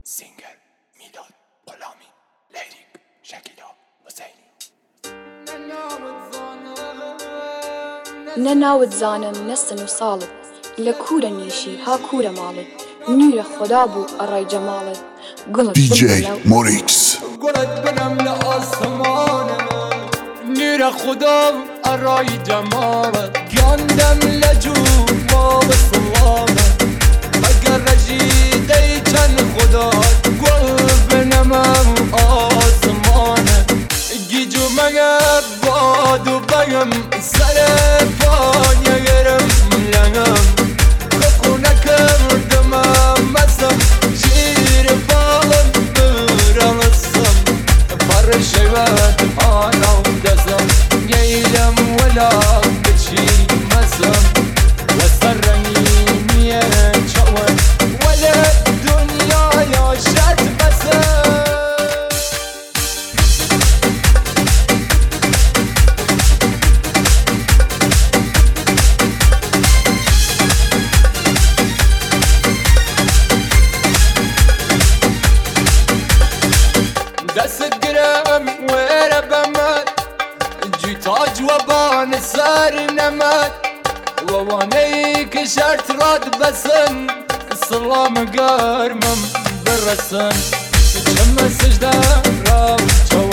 سینگر میلاد غلامی، لیریک شکیلا حسینی. نەناوت زانم نەستن و ساڵت لە کوورە نیشی ها کوورە ماڵت نورە خدا بوو ئەڕای جەماڵت گوڵت دیجی موریکس گلت بنم لآسمانه نور خدا ارای جمالت گاندم لجون باب سلامه اگر رجیده چند خدا گل بنم آسمانه گیجو مگر باد و بگم سر پای گرم لنگم ککو نکردم مسم شیر بالم برالسم بر شوت آنو دزم گیلم ولا بچی مسم وسر رنگیمیه چوه ولا دنیا یا شد بسم دست گرم ویره بمد جیتاج و بان سر نمد و وانهی که شرط راد بسن سلام گرمم برسن چم سجده را